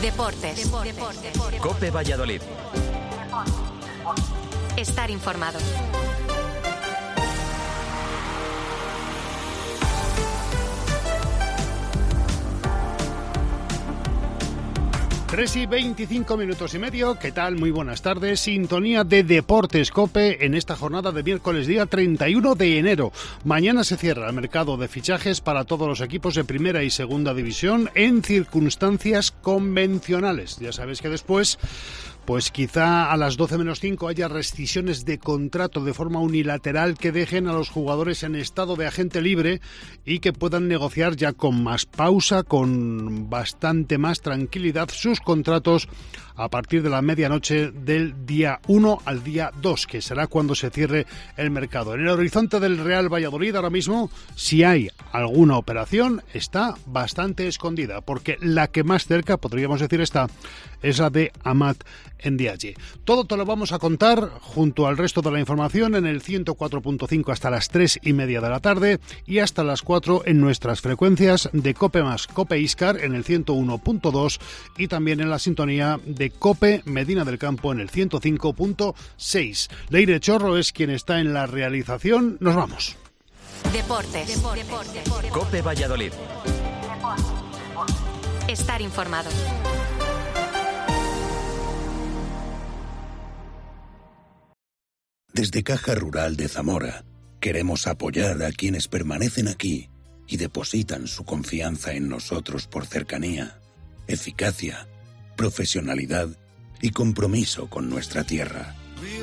Deportes. COPE Valladolid. Estar informado. Tres y 25 minutos y medio. ¿Qué tal? Muy buenas tardes. Sintonía de Deportes COPE en esta jornada de miércoles día 31 de enero. Mañana se cierra el mercado de fichajes para todos los equipos de primera y segunda división en circunstancias convencionales. Ya sabéis que después, pues quizá a las 12 menos 5 haya rescisiones de contrato de forma unilateral que dejen a los jugadores en estado de agente libre y que puedan negociar ya con más pausa, con bastante más tranquilidad sus contratos a partir de la medianoche del día 1 al día 2, que será cuando se cierre el mercado. En el horizonte del Real Valladolid ahora mismo, si hay alguna operación, está bastante escondida, porque la que más cerca, podríamos decir, está, es la de Amat Ndiaye. Todo te lo vamos a contar junto al resto de la información en el 104.5 hasta las 3:30 de la tarde y hasta las 4 en nuestras frecuencias de COPE más COPE Iscar en el 101.2 y también en la sintonía de COPE Medina del Campo en el 105.6. Leire Chorro es quien está en la realización. Nos vamos. Deportes. COPE Valladolid. Estar informado. Desde Caja Rural de Zamora, queremos apoyar a quienes permanecen aquí y depositan su confianza en nosotros por cercanía, eficacia, profesionalidad y compromiso con nuestra tierra.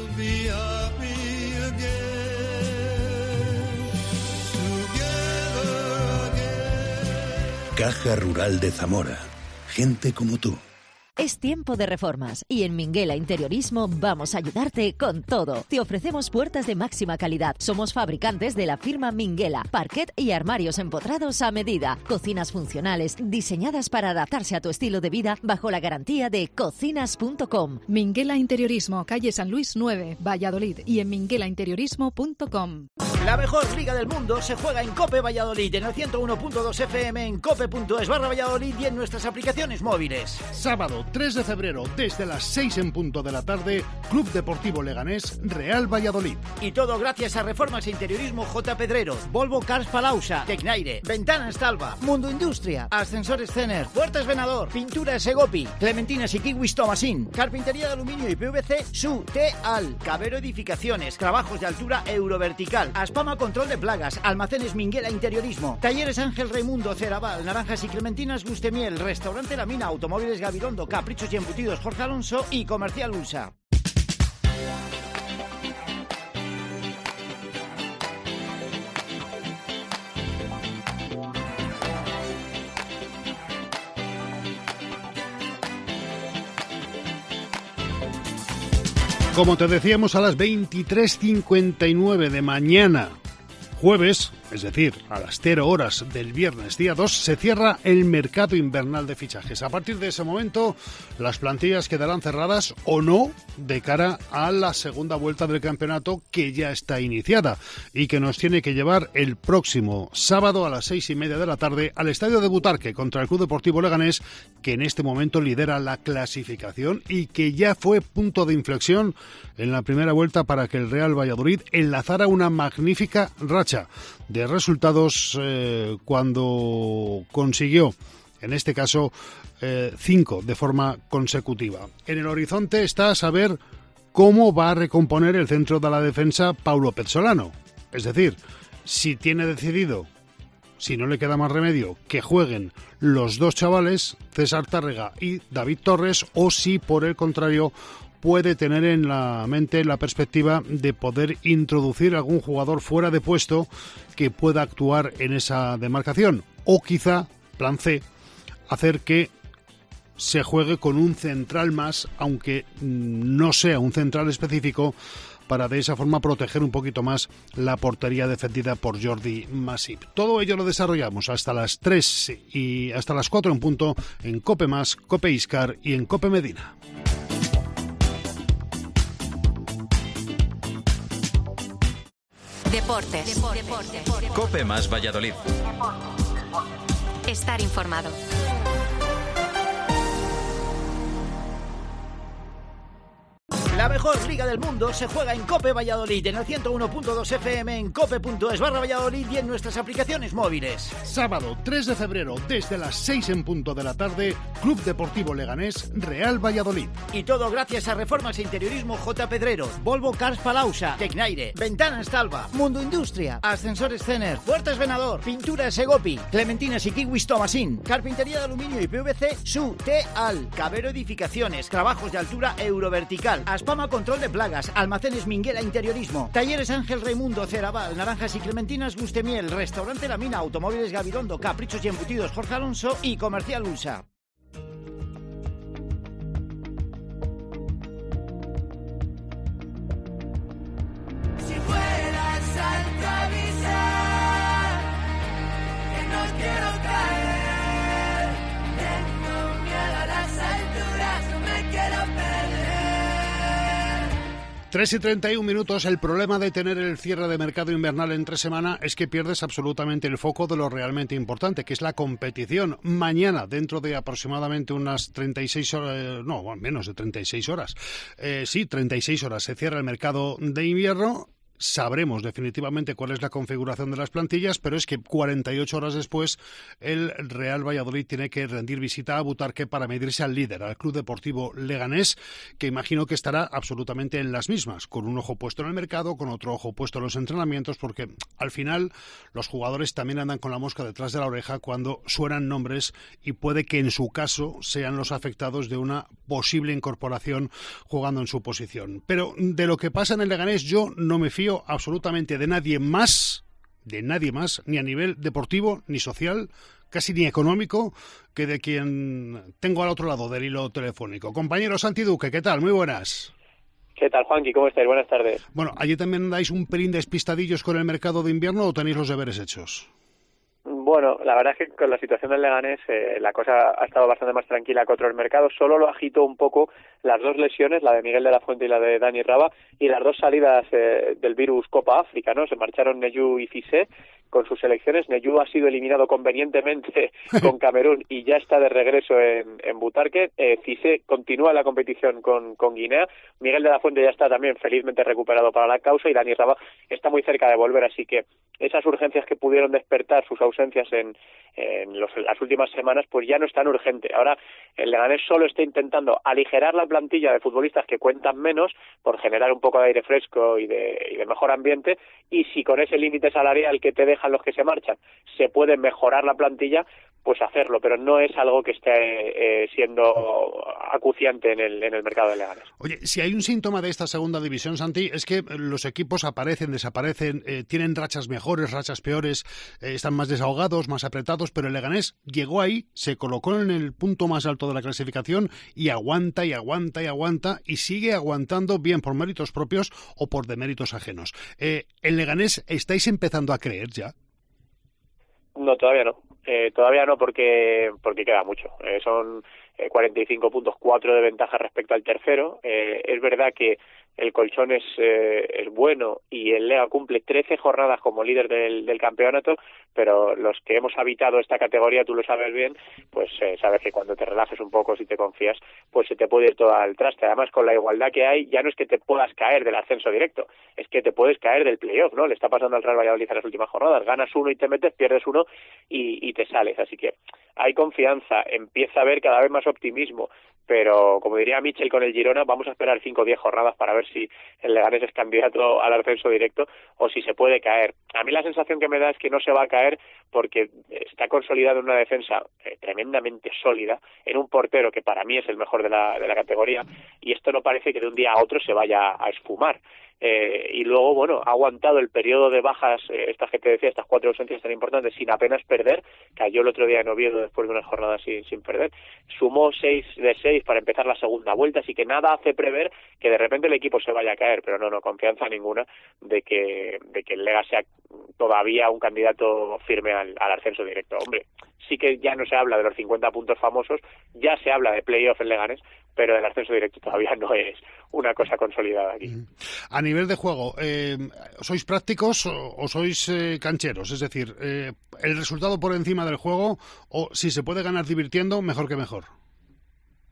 Caja Rural de Zamora, gente como tú. Es tiempo de reformas y en Minguela Interiorismo vamos a ayudarte con todo. Te ofrecemos puertas de máxima calidad. Somos fabricantes de la firma Minguela, parquet y armarios empotrados a medida. Cocinas funcionales, diseñadas para adaptarse a tu estilo de vida bajo la garantía de cocinas.com. Minguela Interiorismo, calle San Luis 9, Valladolid y en minguelainteriorismo.com. La mejor liga del mundo se juega en COPE Valladolid, en el 101.2 FM, en cope.es/Valladolid y en nuestras aplicaciones móviles. Sábado 3 de febrero, desde las 6 en punto de la tarde, Club Deportivo Leganés, Real Valladolid. Y todo gracias a Reformas e Interiorismo J. Pedreros, Volvo Cars Palausa, Tecnaire, Ventanas Talva, Mundo Industria, Ascensores Cener, Puertas Venador, Pinturas Segopi, Clementinas y Kiwis Tomasín, Carpintería de Aluminio y PVC, Su, Teal, Cabero Edificaciones, Trabajos de Altura Eurovertical, Aspama Control de Plagas, Almacenes Minguela Interiorismo, Talleres Ángel Raimundo, Ceraval, Naranjas y Clementinas Gustemiel, Restaurante La Mina, Automóviles Gabilondo, Caprichos y Embutidos Jorge Alonso y Comercial Ulsa. Como te decíamos, a las 23:59 de mañana, jueves, es decir, a las 0 horas del viernes día 2, se cierra el mercado invernal de fichajes. A partir de ese momento, las plantillas quedarán cerradas o no de cara a la segunda vuelta del campeonato que ya está iniciada y que nos tiene que llevar el próximo sábado a las 6:30 de la tarde al estadio de Butarque contra el Club Deportivo Leganés, que en este momento lidera la clasificación y que ya fue punto de inflexión en la primera vuelta para que el Real Valladolid enlazara una magnífica racha de resultados cuando consiguió, en este caso, 5 de forma consecutiva. En el horizonte está saber cómo va a recomponer el centro de la defensa Paulo Pezzolano. Es decir, si tiene decidido, si no le queda más remedio, que jueguen los dos chavales, César Tárrega y David Torres, o si por el contrario puede tener en la mente la perspectiva de poder introducir algún jugador fuera de puesto que pueda actuar en esa demarcación. O quizá, plan C, hacer que se juegue con un central más, aunque no sea un central específico, para de esa forma proteger un poquito más la portería defendida por Jordi Masip. Todo ello lo desarrollamos hasta las 3 y hasta las 4 en punto en COPE más, COPE Iscar y en COPE Medina. Deportes. COPE más Valladolid. Estar informado. La mejor liga del mundo se juega en COPE Valladolid, en el 101.2 FM, en cope.es/Valladolid y en nuestras aplicaciones móviles. Sábado 3 de febrero, desde las 6 en punto de la tarde, Club Deportivo Leganés, Real Valladolid. Y todo gracias a Reformas e Interiorismo J. Pedrero, Volvo Cars Palausa, Tecnaire, Ventanas Talva, Mundo Industria, Ascensores Cener, Puertas Venador, Pintura Segopi, Clementinas y Kiwis Tomasín, Carpintería de Aluminio y PVC, Su, T-Al, Cabero Edificaciones, Trabajos de Altura Eurovertical, Aspama Control de Plagas, Almacenes Minguela Interiorismo, Talleres Ángel Raimundo, Ceraval, Naranjas y Clementinas Bustemiel, Restaurante La Mina, Automóviles Gabilondo, Caprichos y Embutidos Jorge Alonso y Comercial Ulsa. Si fueras al avisar que no quiero caer, tengo miedo a las alturas, no me quiero perder. 3 y 31 minutos. El problema de tener el cierre de mercado invernal entre semana es que pierdes absolutamente el foco de lo realmente importante, que es la competición. Mañana, dentro de aproximadamente unas 36 horas, no, menos de 36 horas, 36 horas se cierra el mercado de invierno. Sabremos definitivamente cuál es la configuración de las plantillas, pero es que 48 horas después el Real Valladolid tiene que rendir visita a Butarque para medirse al líder, al Club Deportivo Leganés, que imagino que estará absolutamente en las mismas, con un ojo puesto en el mercado, con otro ojo puesto en los entrenamientos, porque al final los jugadores también andan con la mosca detrás de la oreja cuando suenan nombres y puede que en su caso sean los afectados de una posible incorporación jugando en su posición. Pero de lo que pasa en el Leganés yo no me fío absolutamente de nadie más, ni a nivel deportivo, ni social, casi ni económico, que de quien tengo al otro lado del hilo telefónico. Compañero Santi Duque, ¿qué tal? Muy buenas. ¿Qué tal, Juanqui? ¿Cómo estáis? Buenas tardes. Bueno, ¿allí también dais un pelín despistadillos con el mercado de invierno o tenéis los deberes hechos? Bueno, la verdad es que con la situación del Leganés la cosa ha estado bastante más tranquila que otros mercados. Solo lo agitó un poco las dos lesiones, la de Miguel de la Fuente y la de Dani Raba, y las dos salidas del virus Copa África, ¿no? Se marcharon Neyu y Cissé con sus selecciones. Neyu ha sido eliminado convenientemente con Camerún y ya está de regreso en Butarque. Cissé continúa la competición con Guinea. Miguel de la Fuente ya está también felizmente recuperado para la causa y Dani Raba está muy cerca de volver, así que esas urgencias que pudieron despertar sus ausencias en las últimas semanas, pues ya no es tan urgente. Ahora el Leganés solo está intentando aligerar la plantilla de futbolistas que cuentan menos por generar un poco de aire fresco y de mejor ambiente, y si con ese límite salarial que te dejan los que se marchan se puede mejorar la plantilla, pues hacerlo, pero no es algo que esté siendo acuciante en el mercado de Leganés. Oye, si hay un síntoma de esta segunda división, Santi, es que los equipos aparecen, desaparecen, tienen rachas mejores, rachas peores, están más desahogados, más apretados, pero el Leganés llegó ahí, se colocó en el punto más alto de la clasificación y aguanta y aguanta y aguanta y sigue aguantando, bien por méritos propios o por deméritos ajenos. ¿El Leganés estáis empezando a creer ya? No, todavía no. Todavía no, porque queda mucho. Son 45 puntos, 4 de ventaja respecto al tercero. Es verdad que el colchón es bueno y el Lega cumple 13 jornadas como líder del campeonato, pero los que hemos habitado esta categoría, tú lo sabes bien, pues sabes que cuando te relajes un poco, si te confías, pues se te puede ir todo al traste. Además, con la igualdad que hay, ya no es que te puedas caer del ascenso directo, es que te puedes caer del playoff, ¿no? Le está pasando al Real Valladolid en las últimas jornadas, ganas uno y te metes, pierdes uno y te sales, así que hay confianza, empieza a haber cada vez más optimismo, pero como diría Michel con el Girona, vamos a esperar 5 o 10 jornadas para ver si el Leganés es candidato al ascenso directo o si se puede caer. A mí la sensación que me da es que no se va a caer porque está consolidado en una defensa tremendamente sólida, en un portero que para mí es el mejor de la categoría, y esto no parece que de un día a otro se vaya a esfumar. Y luego, bueno, ha aguantado el periodo de bajas, estas que te decía, estas 4 ausencias tan importantes, sin apenas perder. Cayó el otro día en Oviedo después de unas jornadas sin perder. Sumó 6 de 6 para empezar la segunda vuelta, así que nada hace prever que de repente el equipo se vaya a caer, pero no, confianza ninguna de que el Lega sea todavía un candidato firme al ascenso directo. Hombre, sí que ya no se habla de los 50 puntos famosos, ya se habla de playoff en Leganés, pero del ascenso directo todavía no es una cosa consolidada aquí. A nivel de juego, ¿sois prácticos o sois cancheros? Es decir, ¿el resultado por encima del juego o si se puede ganar divirtiendo, mejor que mejor?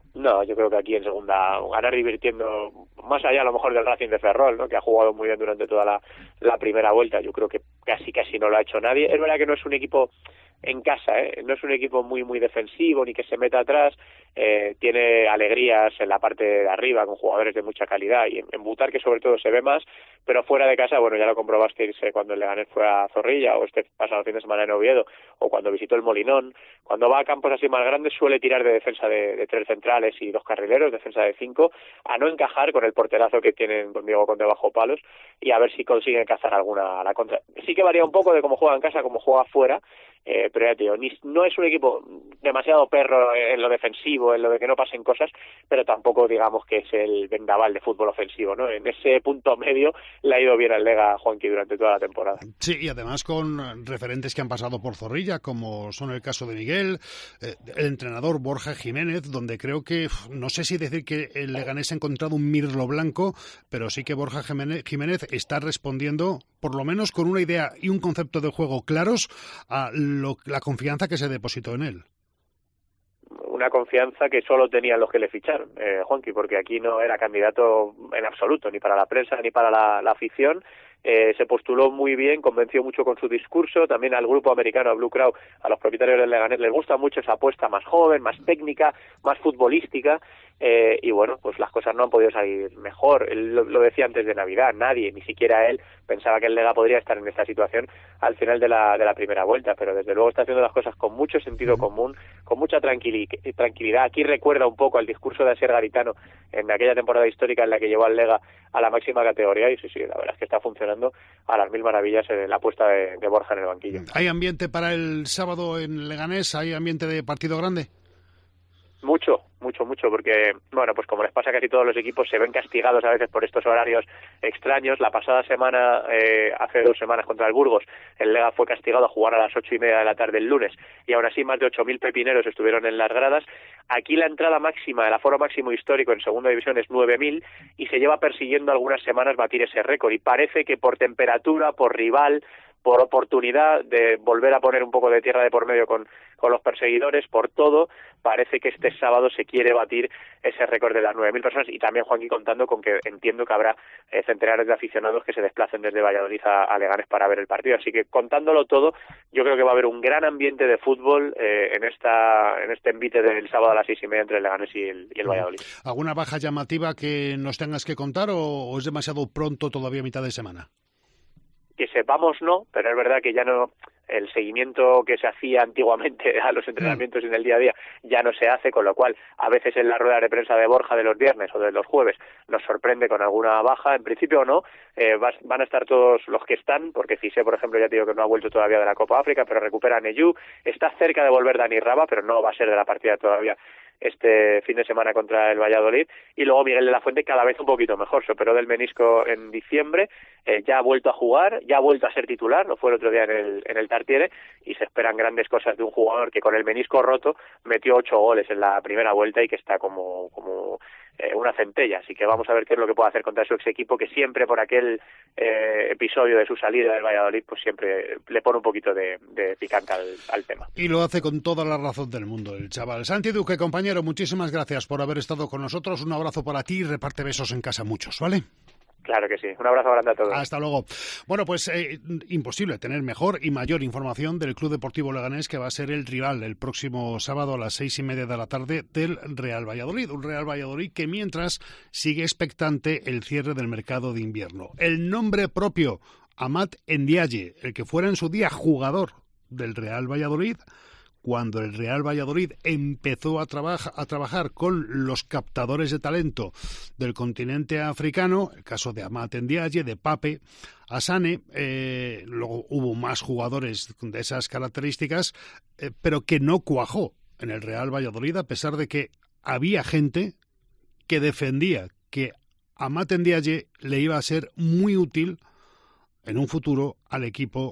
No, yo creo que aquí en segunda ganar divirtiendo, más allá a lo mejor del Racing de Ferrol, ¿no? Que ha jugado muy bien durante toda la primera vuelta. Yo creo que casi no lo ha hecho nadie. Es verdad que no es un equipo en casa, no es un equipo muy defensivo ni que se meta atrás. Tiene alegrías en la parte de arriba con jugadores de mucha calidad y en Butarque sobre todo se ve más, pero fuera de casa, bueno, ya lo comprobasteis cuando el Leganés fue a Zorrilla o este pasado fin de semana en Oviedo o cuando visitó el Molinón. Cuando va a campos así más grandes suele tirar de defensa de 3 centrales y 2 carrileros, defensa de 5, a no encajar con el porterazo que tienen con Diego Conde bajo palos y a ver si consiguen cazar alguna a la contra. Sí que varía un poco de cómo juega en casa, cómo juega fuera, pero ya te digo, no es un equipo demasiado perro en lo defensivo, en lo de que no pasen cosas, pero tampoco digamos que es el vendaval de fútbol ofensivo, ¿no? En ese punto medio le ha ido bien al Lega, Juanqui, durante toda la temporada. Sí, y además con referentes que han pasado por Zorrilla, como son el caso de Miguel, el entrenador Borja Jiménez, donde creo que, no sé si decir que el Leganés ha encontrado un mirlo blanco, pero sí que Borja Jiménez está respondiendo, por lo menos con una idea y un concepto de juego claros, a la confianza que se depositó en él. Una confianza que solo tenían los que le ficharon, Juanqui, porque aquí no era candidato en absoluto, ni para la prensa ni para la afición. Se postuló muy bien, convenció mucho con su discurso, también al grupo americano, a Blue Crowd, a los propietarios del Leganés les gusta mucho esa apuesta más joven, más técnica, más futbolística, y bueno, pues las cosas no han podido salir mejor. Él lo decía antes de Navidad, nadie, ni siquiera él, pensaba que el Lega podría estar en esta situación al final de la primera vuelta, pero desde luego está haciendo las cosas con mucho sentido común, con mucha tranquilidad. Aquí recuerda un poco al discurso de Asier Garitano en aquella temporada histórica en la que llevó al Lega a la máxima categoría, y sí, la verdad es que está funcionando a las mil maravillas en la apuesta de Borja en el banquillo. ¿Hay ambiente para el sábado en Leganés? ¿Hay ambiente de partido grande? Mucho, porque, bueno, pues como les pasa a casi todos los equipos, se ven castigados a veces por estos horarios extraños. La pasada semana, hace 2 semanas contra el Burgos, el Lega fue castigado a jugar a las 8:30 de la tarde el lunes, y aún así más de 8.000 pepineros estuvieron en las gradas. Aquí la entrada máxima, el aforo máximo histórico en segunda división es 9.000, y se lleva persiguiendo algunas semanas batir ese récord, y parece que por temperatura, por rival, por oportunidad de volver a poner un poco de tierra de por medio con los perseguidores, por todo, parece que este sábado se quiere batir ese récord de las 9.000 personas, y también, Juanqui, contando con que entiendo que habrá centenares de aficionados que se desplacen desde Valladolid a Leganés para ver el partido. Así que, contándolo todo, yo creo que va a haber un gran ambiente de fútbol en este envite del sábado a las 6:30 entre el Leganés y el Valladolid. ¿Alguna baja llamativa que nos tengas que contar o es demasiado pronto todavía mitad de semana? Que sepamos no, pero es verdad que ya no, el seguimiento que se hacía antiguamente a los entrenamientos en el día a día ya no se hace, con lo cual a veces en la rueda de prensa de Borja de los viernes o de los jueves nos sorprende con alguna baja. En principio no, van a estar todos los que están, porque Cissé, por ejemplo, ya te digo que no ha vuelto todavía de la Copa África, pero recupera a Neyu, está cerca de volver Dani Raba, pero no va a ser de la partida todavía este fin de semana contra el Valladolid. Y luego Miguel de la Fuente cada vez un poquito mejor, se operó del menisco en diciembre, ya ha vuelto a jugar, ya ha vuelto a ser titular, lo fue el otro día en el Tartiere, y se esperan grandes cosas de un jugador que con el menisco roto metió 8 goles en la primera vuelta y que está como una centella. Así que vamos a ver qué es lo que puede hacer contra su ex equipo, que siempre por aquel episodio de su salida del Valladolid pues siempre le pone un poquito de picante al tema. Y lo hace con toda la razón del mundo el chaval. Santi Duque, compañero, muchísimas gracias por haber estado con nosotros. Un abrazo para ti y reparte besos en casa muchos, ¿vale? Claro que sí. Un abrazo grande a todos. Hasta luego. Bueno, pues imposible tener mejor y mayor información del Club Deportivo Leganés, que va a ser el rival el próximo sábado a las 6:30 de la tarde del Real Valladolid. Un Real Valladolid que mientras sigue expectante el cierre del mercado de invierno. El nombre propio, Amat Ndiaye, el que fuera en su día jugador del Real Valladolid, cuando el Real Valladolid empezó a trabajar con los captadores de talento del continente africano, el caso de Amat Ndiaye, de Pape, Asane, luego hubo más jugadores de esas características, pero que no cuajó en el Real Valladolid, a pesar de que había gente que defendía que Amat Ndiaye le iba a ser muy útil en un futuro al equipo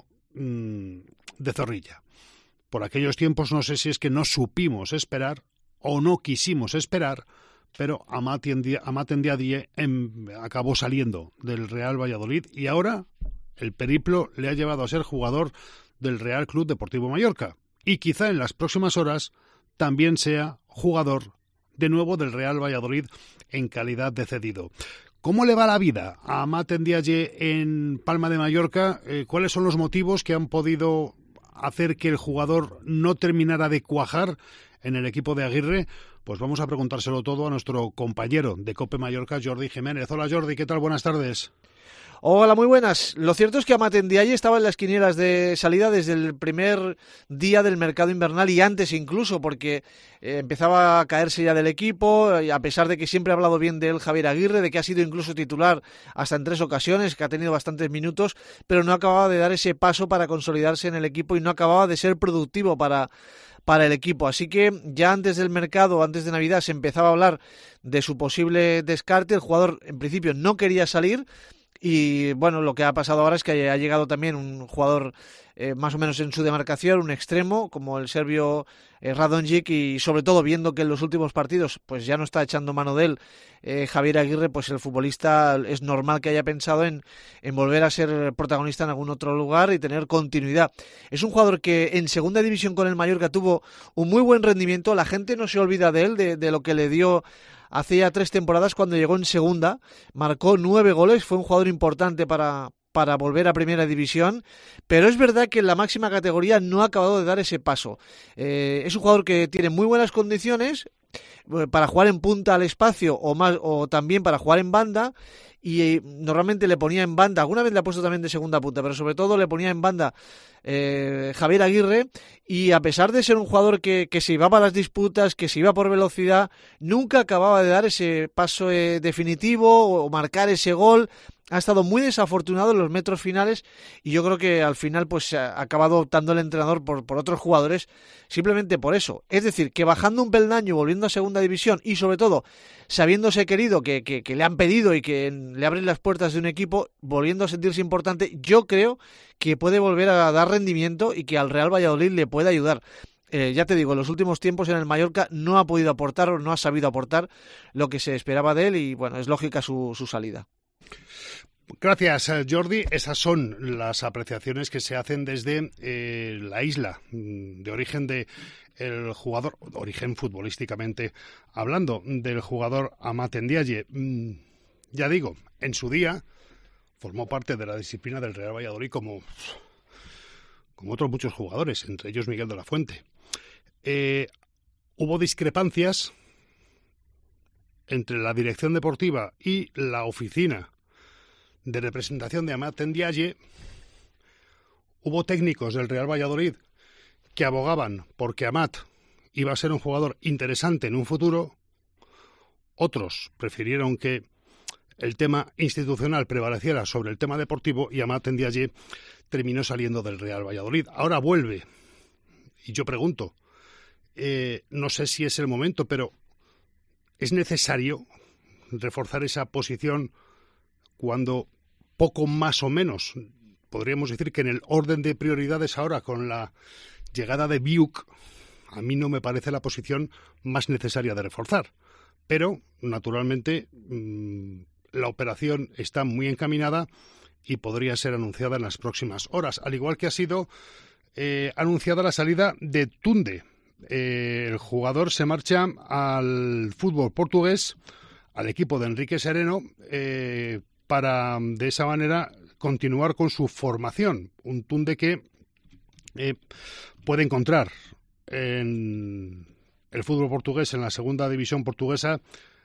de Zorrilla. Por aquellos tiempos no sé si es que no supimos esperar o no quisimos esperar, pero Amat Ndiaye acabó saliendo del Real Valladolid y ahora el periplo le ha llevado a ser jugador del Real Club Deportivo Mallorca y quizá en las próximas horas también sea jugador de nuevo del Real Valladolid en calidad de cedido. ¿Cómo le va la vida a Amat Ndiaye en Palma de Mallorca? ¿Cuáles son los motivos que han podido hacer que el jugador no terminara de cuajar en el equipo de Aguirre? Pues vamos a preguntárselo todo a nuestro compañero de COPE Mallorca, Jordi Jiménez. Hola Jordi, ¿qué tal? Buenas tardes. Hola, muy buenas. Lo cierto es que Amat Ndiaye estaba en las quinielas de salida desde el primer día del mercado invernal y antes incluso, porque empezaba a caerse ya del equipo, y a pesar de que siempre ha hablado bien de él Javier Aguirre, de que ha sido incluso titular hasta en 3 ocasiones, que ha tenido bastantes minutos, pero no acababa de dar ese paso para consolidarse en el equipo y no acababa de ser productivo para el equipo. Así que ya antes del mercado, antes de Navidad, se empezaba a hablar de su posible descarte. El jugador en principio no quería salir. Y bueno, lo que ha pasado ahora es que ha llegado también un jugador más o menos en su demarcación, un extremo como el serbio Radonjic, y sobre todo viendo que en los últimos partidos pues ya no está echando mano de él Javier Aguirre, pues el futbolista es normal que haya pensado en volver a ser protagonista en algún otro lugar y tener continuidad. Es un jugador que en segunda división con el Mallorca tuvo un muy buen rendimiento, la gente no se olvida de él, de lo que le dio hace ya 3 temporadas cuando llegó en segunda, marcó 9 goles, fue un jugador importante para volver a primera división, pero es verdad que en la máxima categoría no ha acabado de dar ese paso. Es un jugador que tiene muy buenas condiciones para jugar en punta al espacio o también para jugar en banda, y normalmente le ponía en banda, alguna vez le ha puesto también de segunda punta, pero sobre todo le ponía en banda Javier Aguirre, y a pesar de ser un jugador que se iba para las disputas, que se iba por velocidad, nunca acababa de dar ese paso definitivo o marcar ese gol. Ha estado muy desafortunado en los metros finales y yo creo que al final pues ha acabado optando el entrenador por otros jugadores simplemente por eso. Es decir, que bajando un peldaño, volviendo a segunda división y sobre todo sabiéndose querido, que le han pedido y que le abren las puertas de un equipo, volviendo a sentirse importante, yo creo que puede volver a dar rendimiento y que al Real Valladolid le puede ayudar. Ya te digo, en los últimos tiempos en el Mallorca no ha podido aportar o no ha sabido aportar lo que se esperaba de él y bueno, es lógica su salida. Gracias, Jordi. Esas son las apreciaciones que se hacen desde la isla de origen de el jugador, origen futbolísticamente hablando, del jugador Amat Ndiaye. Ya digo, en su día formó parte de la disciplina del Real Valladolid como otros muchos jugadores, entre ellos Miguel de la Fuente. Hubo discrepancias entre la dirección deportiva y la oficina de representación de Amat Ndiaye. Hubo técnicos del Real Valladolid que abogaban porque Amat iba a ser un jugador interesante en un futuro. Otros prefirieron que el tema institucional prevaleciera sobre el tema deportivo y Amat Ndiaye terminó saliendo del Real Valladolid. Ahora vuelve. Y yo pregunto, no sé si es el momento, pero ¿es necesario reforzar esa posición cuando poco más o menos, podríamos decir que en el orden de prioridades ahora con la llegada de Biuk, a mí no me parece la posición más necesaria de reforzar? Pero, naturalmente, la operación está muy encaminada y podría ser anunciada en las próximas horas, al igual que ha sido anunciada la salida de Tunde. El jugador se marcha al fútbol portugués, al equipo de Enrique Sereno, para de esa manera continuar con su formación. Un Tunde que puede encontrar en el fútbol portugués, en la segunda división portuguesa,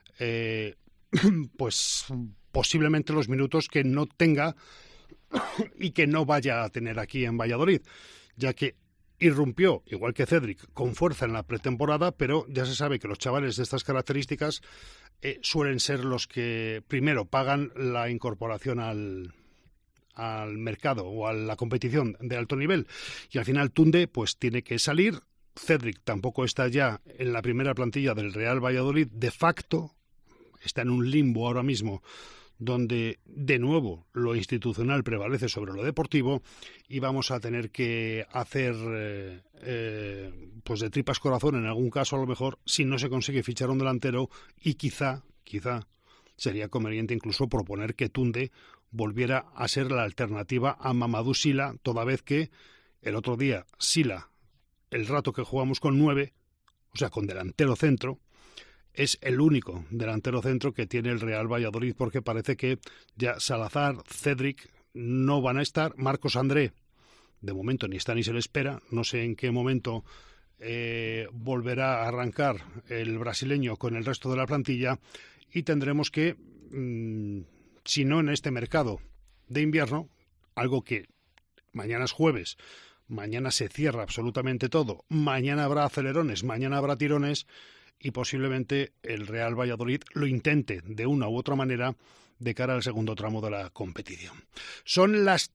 pues posiblemente los minutos que no tenga y que no vaya a tener aquí en Valladolid, ya que irrumpió, igual que Cedric, con fuerza en la pretemporada, pero ya se sabe que los chavales de estas características suelen ser los que primero pagan la incorporación al mercado o a la competición de alto nivel, y al final Tunde pues tiene que salir. Cedric tampoco está ya en la primera plantilla del Real Valladolid, de facto está en un limbo ahora mismo donde de nuevo lo institucional prevalece sobre lo deportivo y vamos a tener que hacer pues de tripas corazón en algún caso, a lo mejor, si no se consigue fichar un delantero, y quizá sería conveniente incluso proponer que Tunde volviera a ser la alternativa a Mamadou Sylla, toda vez que el otro día Sylla, el rato que jugamos con 9, o sea con delantero centro, es el único delantero centro que tiene el Real Valladolid, porque parece que ya Salazar, Cedric no van a estar. Marcos André, de momento ni está ni se le espera. No sé en qué momento volverá a arrancar el brasileño con el resto de la plantilla, y tendremos que, si no en este mercado de invierno, algo que mañana es jueves, mañana se cierra absolutamente todo, mañana habrá acelerones, mañana habrá tirones, y posiblemente el Real Valladolid lo intente de una u otra manera de cara al segundo tramo de la competición. Son las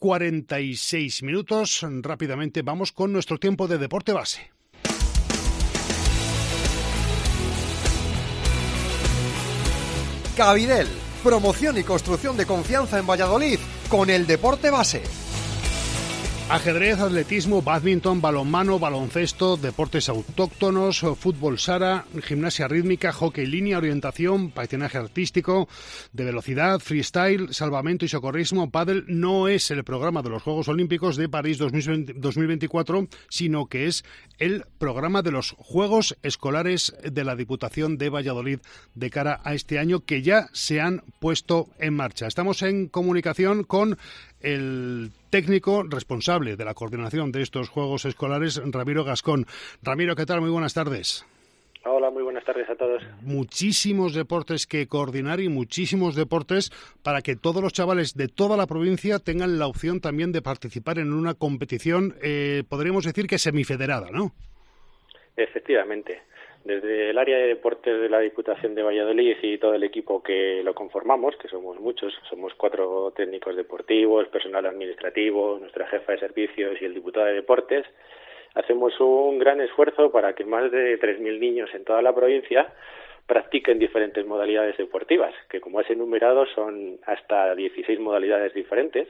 3:46. Rápidamente vamos con nuestro tiempo de deporte base. Cavidel, promoción y construcción de confianza en Valladolid con el deporte base. Ajedrez, atletismo, bádminton, balonmano, baloncesto, deportes autóctonos, fútbol sala, gimnasia rítmica, hockey línea, orientación, patinaje artístico, de velocidad, freestyle, salvamento y socorrismo. Pádel no es el programa de los Juegos Olímpicos de París 2024, sino que es el programa de los Juegos Escolares de la Diputación de Valladolid de cara a este año, que ya se han puesto en marcha. Estamos en comunicación con el técnico responsable de la coordinación de estos Juegos Escolares, Ramiro Gascón. Ramiro, ¿qué tal? Muy buenas tardes. Hola, muy buenas tardes a todos. Muchísimos deportes que coordinar y muchísimos deportes para que todos los chavales de toda la provincia tengan la opción también de participar en una competición, podríamos decir que semifederada, ¿no? Efectivamente. Desde el área de deportes de la Diputación de Valladolid y todo el equipo que lo conformamos, que somos muchos, somos 4 técnicos deportivos, personal administrativo, nuestra jefa de servicios y el diputado de deportes, hacemos un gran esfuerzo para que más de 3.000 niños en toda la provincia practiquen diferentes modalidades deportivas, que como has enumerado son hasta 16 modalidades diferentes,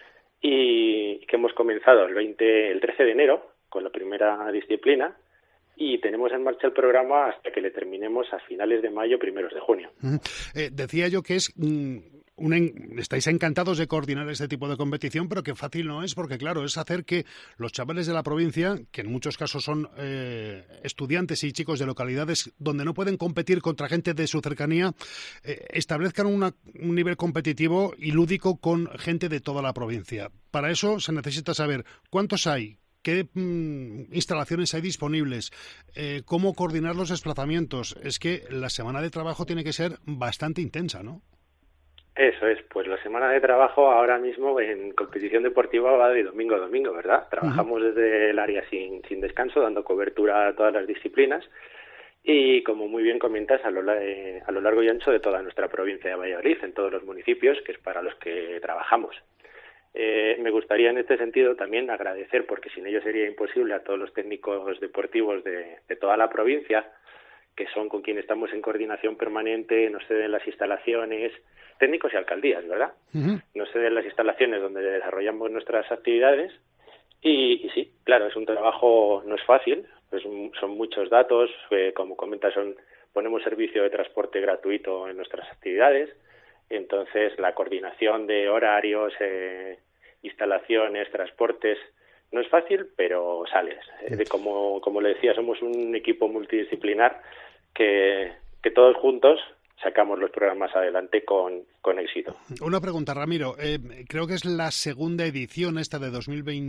y que hemos comenzado el 13 de enero con la primera disciplina, y tenemos en marcha el programa hasta que le terminemos a finales de mayo, primeros de junio. Decía yo que es estáis encantados de coordinar este tipo de competición, pero que fácil no es, porque claro, es hacer que los chavales de la provincia, que en muchos casos son estudiantes y chicos de localidades donde no pueden competir contra gente de su cercanía, establezcan un nivel competitivo y lúdico con gente de toda la provincia. Para eso se necesita saber cuántos hay, qué instalaciones hay disponibles, cómo coordinar los desplazamientos. Es que la semana de trabajo tiene que ser bastante intensa, ¿no? Eso es, pues la semana de trabajo ahora mismo en competición deportiva va de domingo a domingo, ¿verdad? Trabajamos desde el área sin descanso, dando cobertura a todas las disciplinas y, como muy bien comentas, a lo largo y ancho de toda nuestra provincia de Valladolid, en todos los municipios, que es para los que trabajamos. Me gustaría en este sentido también agradecer, porque sin ello sería imposible, a todos los técnicos deportivos de toda la provincia, que son con quienes estamos en coordinación permanente, nos ceden las instalaciones, técnicos y alcaldías, ¿verdad? Nos ceden las instalaciones donde desarrollamos nuestras actividades y sí, claro, es un trabajo, no es fácil, pues son muchos datos, como comentas, ponemos servicio de transporte gratuito en nuestras actividades. Entonces, la coordinación de horarios, instalaciones, transportes, no es fácil, pero sales. Como le decía, somos un equipo multidisciplinar que todos juntos sacamos los programas adelante con éxito. Una pregunta, Ramiro. Creo que es la segunda edición esta de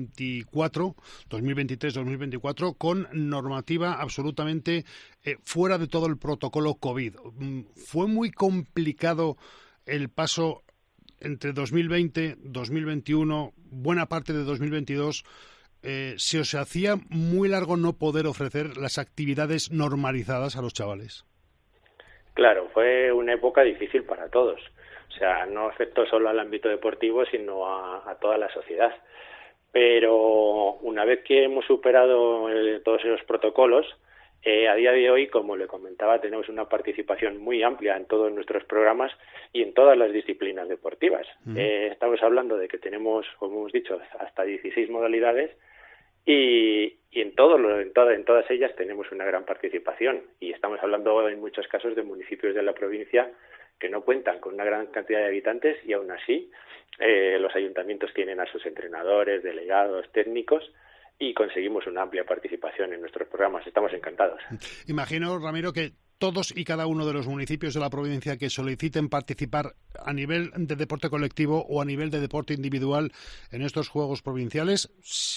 2023-2024, con normativa absolutamente fuera de todo el protocolo COVID. ¿Fue muy complicado el paso entre 2020, 2021, buena parte de 2022? ¿Se os hacía muy largo no poder ofrecer las actividades normalizadas a los chavales? Claro, fue una época difícil para todos. O sea, no afectó solo al ámbito deportivo, sino a toda la sociedad. Pero una vez que hemos superado todos esos protocolos, a día de hoy, como le comentaba, tenemos una participación muy amplia en todos nuestros programas y en todas las disciplinas deportivas. Estamos hablando de que tenemos, como hemos dicho, hasta 16 modalidades y en todas ellas tenemos una gran participación. Y estamos hablando en muchos casos de municipios de la provincia que no cuentan con una gran cantidad de habitantes y aún así los ayuntamientos tienen a sus entrenadores, delegados, técnicos, y conseguimos una amplia participación en nuestros programas. Estamos encantados. Imagino, Ramiro, que todos y cada uno de los municipios de la provincia que soliciten participar a nivel de deporte colectivo o a nivel de deporte individual en estos Juegos Provinciales,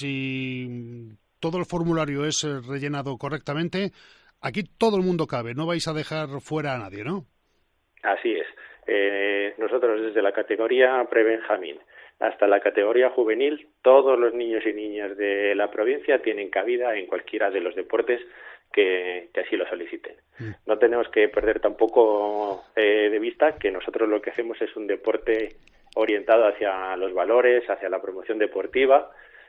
si todo el formulario es rellenado correctamente, aquí todo el mundo cabe, no vais a dejar fuera a nadie, ¿no? Así es. Nosotros desde la categoría pre-Benjamín hasta la categoría juvenil, todos los niños y niñas de la provincia tienen cabida en cualquiera de los deportes que así lo soliciten. No tenemos que perder tampoco de vista que nosotros lo que hacemos es un deporte orientado hacia los valores, hacia la promoción deportiva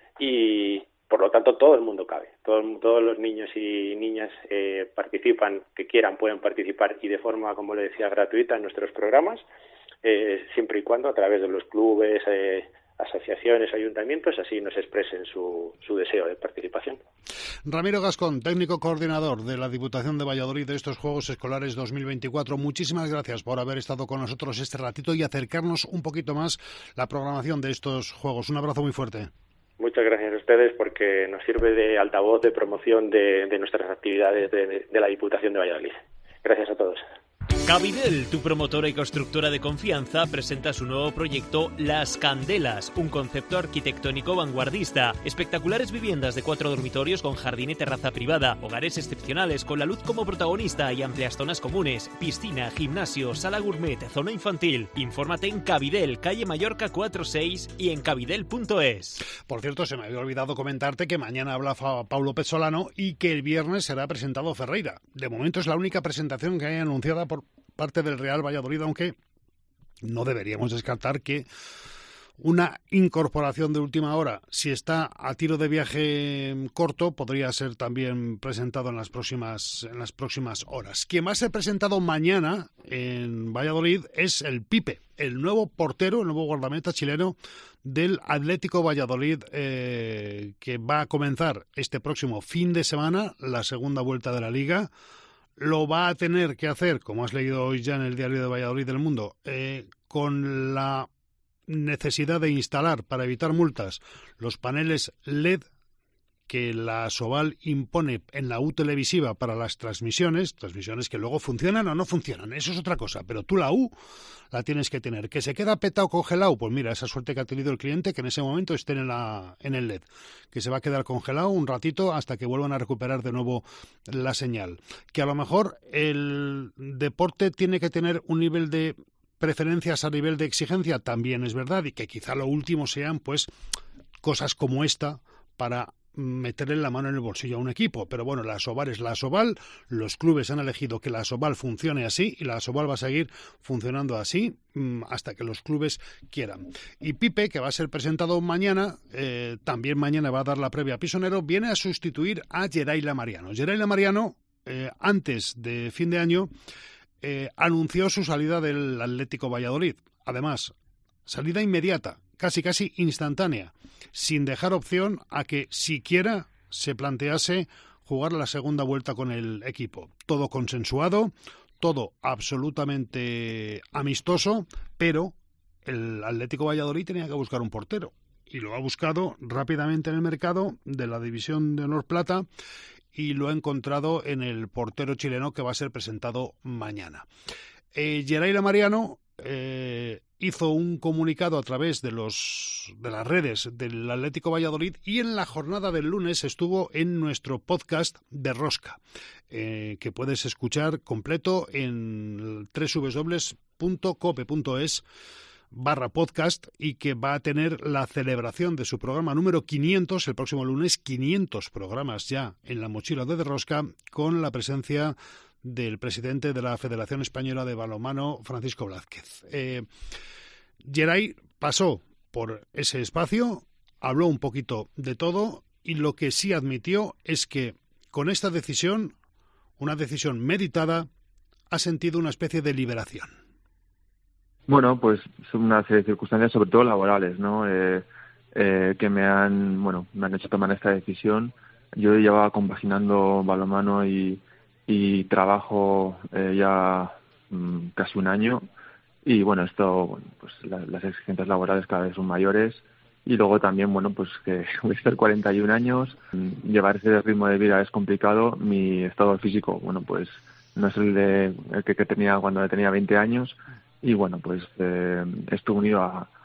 y por lo tanto todo el mundo cabe. Todos los niños y niñas participan, que quieran pueden participar y de forma, como le decía, gratuita en nuestros programas, siempre y cuando a través de los clubes, asociaciones, ayuntamientos, así nos expresen su deseo de participación. Ramiro Gascón, técnico coordinador de la Diputación de Valladolid de estos Juegos Escolares 2024, muchísimas gracias por haber estado con nosotros este ratito y acercarnos un poquito más la programación de estos Juegos. Un abrazo muy fuerte. Muchas gracias a ustedes porque nos sirve de altavoz de promoción de nuestras actividades de la Diputación de Valladolid. Gracias a todos. Cabidel, tu promotora y constructora de confianza, presenta su nuevo proyecto Las Candelas, un concepto arquitectónico vanguardista. Espectaculares viviendas de 4 dormitorios con jardín y terraza privada, hogares excepcionales con la luz como protagonista y amplias zonas comunes, piscina, gimnasio, sala gourmet, zona infantil. Infórmate en Cabidel, calle Mallorca 46 y en cabidel.es. Por cierto, se me había olvidado comentarte que mañana habla Paulo Pezzolano y que el viernes será presentado Ferreira. De momento es la única presentación que hay anunciada por parte del Real Valladolid, aunque no deberíamos descartar que una incorporación de última hora, si está a tiro de viaje corto, podría ser también presentado en las próximas horas. Quien va a ser presentado mañana en Valladolid es el Pipe, el nuevo portero, el nuevo guardameta chileno del Atlético Valladolid, que va a comenzar este próximo fin de semana la segunda vuelta de la Liga. Lo va a tener que hacer, como has leído hoy ya en el Diario de Valladolid del Mundo, con la necesidad de instalar, para evitar multas, los paneles LED que la Asobal impone en la U televisiva para las transmisiones que luego funcionan o no funcionan, eso es otra cosa, pero tú la U la tienes que tener. ¿Que se queda petado congelado? Pues mira, esa suerte que ha tenido el cliente, que en ese momento esté en el LED, que se va a quedar congelado un ratito hasta que vuelvan a recuperar de nuevo la señal. Que a lo mejor el deporte tiene que tener un nivel de preferencias a nivel de exigencia, también es verdad, y que quizá lo último sean pues cosas como esta para meterle la mano en el bolsillo a un equipo, pero bueno, la Asobal es la Asobal, los clubes han elegido que la Asobal funcione así y la Asobal va a seguir funcionando así hasta que los clubes quieran. Y Pipe, que va a ser presentado mañana, también mañana va a dar la previa a Pisonero, viene a sustituir a Geraila Mariano. Geraila Mariano, antes de fin de año, anunció su salida del Atlético Valladolid. Además, salida inmediata, casi instantánea, sin dejar opción a que siquiera se plantease jugar la segunda vuelta con el equipo. Todo consensuado, todo absolutamente amistoso, pero el Atlético Valladolid tenía que buscar un portero y lo ha buscado rápidamente en el mercado de la División de Honor Plata y lo ha encontrado en el portero chileno que va a ser presentado mañana. Geraila Mariano hizo un comunicado a través de las redes del Atlético Valladolid y en la jornada del lunes estuvo en nuestro podcast de Rosca, que puedes escuchar completo en www.cope.es/podcast y que va a tener la celebración de su programa número 500 el próximo lunes, 500 programas ya en la mochila de Rosca, con la presencia del presidente de la Federación Española de Balonmano, Francisco Blázquez. Geray pasó por ese espacio, habló un poquito de todo y lo que sí admitió es que con esta decisión, una decisión meditada, ha sentido una especie de liberación. Bueno, pues son una serie de circunstancias, sobre todo laborales, ¿no? Que me han hecho tomar esta decisión. Yo llevaba compaginando balonmano y trabajo ya casi un año y bueno, esto, pues las exigencias laborales cada vez son mayores y luego también, pues que voy a estar 41 años, llevar ese ritmo de vida es complicado, mi estado físico, pues no es el que tenía cuando tenía 20 años, y bueno, pues estoy unido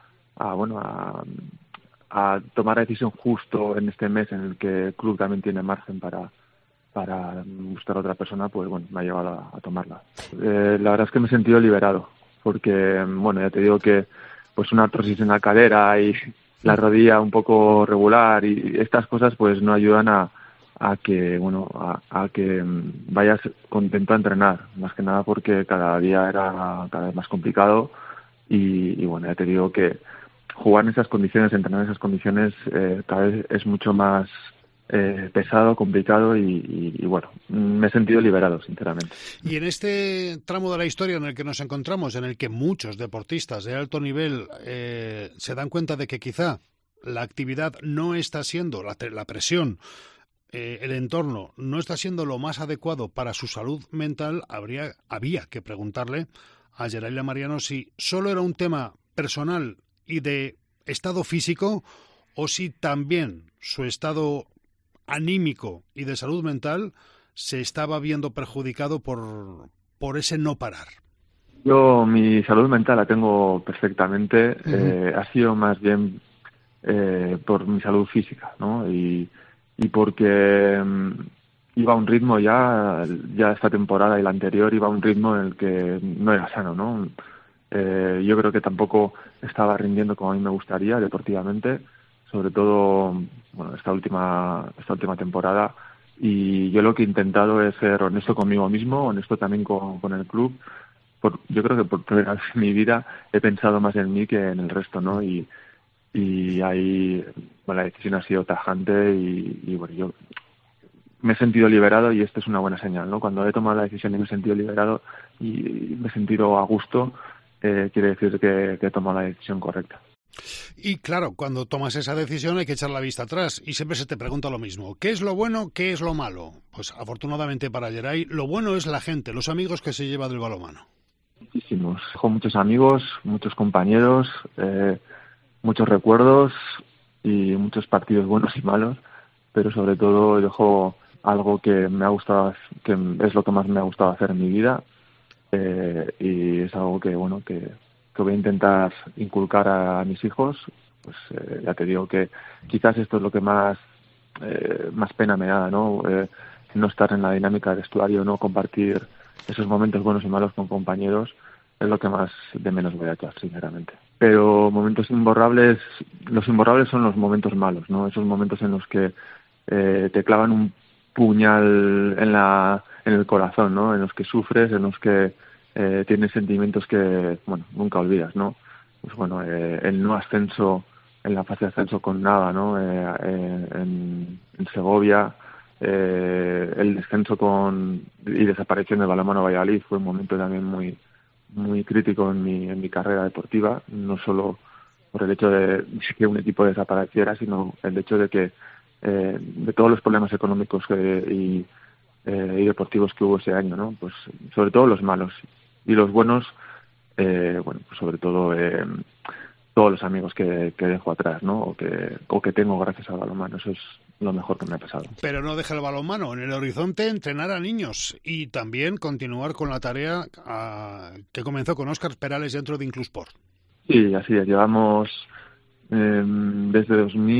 a tomar la decisión justo en este mes en el que el club también tiene margen para buscar a otra persona, pues bueno, me ha llevado a tomarla. La verdad es que me he sentido liberado, porque bueno, ya te digo que pues una artrosis en la cadera y la rodilla un poco regular y estas cosas pues no ayudan a que vayas contento a entrenar, más que nada porque cada día era cada vez más complicado y bueno, ya te digo que jugar en esas condiciones, entrenar en esas condiciones cada vez es mucho más pesado, complicado y bueno, me he sentido liberado, sinceramente. Y en este tramo de la historia en el que nos encontramos, en el que muchos deportistas de alto nivel se dan cuenta de que quizá la actividad no está siendo, la presión, el entorno no está siendo lo más adecuado para su salud mental, había que preguntarle a Geray Lamarriano si solo era un tema personal y de estado físico o si también su estado anímico y de salud mental se estaba viendo perjudicado por ese no parar. Yo mi salud mental la tengo perfectamente, ha sido más bien por mi salud física, ¿no? Y porque iba a un ritmo ya esta temporada y la anterior iba a un ritmo en el que no era sano, ¿no? Yo creo que tampoco estaba rindiendo como a mí me gustaría deportivamente, sobre todo bueno esta última temporada, y yo lo que he intentado es ser honesto conmigo mismo, honesto también con el club. Yo creo que por primera vez en mi vida he pensado más en mí que en el resto, ¿no? Y ahí bueno, la decisión ha sido tajante y bueno, yo me he sentido liberado y esto es una buena señal, ¿no? Cuando he tomado la decisión y me he sentido liberado y me he sentido a gusto, quiere decir que he tomado la decisión correcta. Y claro, cuando tomas esa decisión hay que echar la vista atrás y siempre se te pregunta lo mismo. ¿Qué es lo bueno? ¿Qué es lo malo? Pues afortunadamente para Geray, lo bueno es la gente, los amigos que se lleva del balonmano. Muchísimos. Dejo muchos amigos, muchos compañeros, muchos recuerdos y muchos partidos buenos y malos, pero sobre todo dejo algo que me ha gustado, que es lo que más me ha gustado hacer en mi vida, y es algo que bueno que voy a intentar inculcar a mis hijos. Pues ya te digo que quizás esto es lo que más pena me da, ¿no? No estar en la dinámica del vestuario, no compartir esos momentos buenos y malos con compañeros, es lo que más de menos voy a echar, sinceramente. Pero momentos imborrables, los imborrables son los momentos malos, ¿no? Esos momentos en los que te clavan un puñal en el corazón, ¿no? En los que sufres, en los que tienes sentimientos que, bueno, nunca olvidas, ¿no? Pues bueno, el no ascenso, en la fase de ascenso con nada, ¿no? En Segovia, el descenso y desaparición del balonmano Valladolid fue un momento también muy crítico en mi carrera deportiva, no solo por el hecho de que un equipo desapareciera, sino el hecho de que de todos los problemas económicos y deportivos que hubo ese año, ¿no? Pues sobre todo los malos y los buenos, bueno, pues sobre todo todos los amigos que dejo atrás, ¿no? O que tengo gracias al balonmano. Eso es lo mejor que me ha pasado. Pero no deja el balonmano. En el horizonte, entrenar a niños y también continuar con la tarea que comenzó con Óscar Perales dentro de Inclusport. Sí, así es. Llevamos desde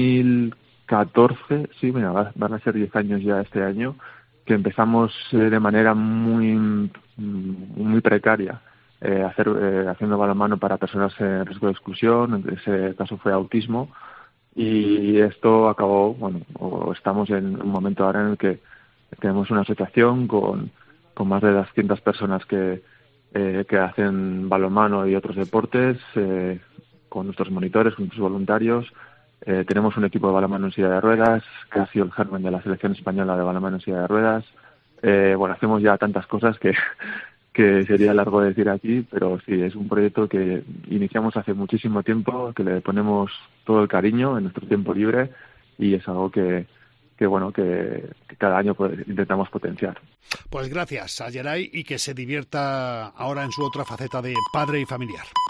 2014, sí, mira, van a ser 10 años ya este año, que empezamos de manera muy precaria haciendo balonmano para personas en riesgo de exclusión. En ese caso fue autismo, y esto acabó, bueno, estamos en un momento ahora en el que tenemos una asociación con más de 200 personas que hacen balonmano y otros deportes, con nuestros monitores, con nuestros voluntarios. Tenemos un equipo de balonmano en silla de ruedas, que ha sido el germen de la selección española de balonmano en silla de ruedas. Bueno, hacemos ya tantas cosas que sería largo decir aquí, pero sí, es un proyecto que iniciamos hace muchísimo tiempo, que le ponemos todo el cariño en nuestro tiempo libre, y es algo que bueno, que cada año intentamos potenciar. Pues gracias a Geray y que se divierta ahora en su otra faceta de padre y familiar.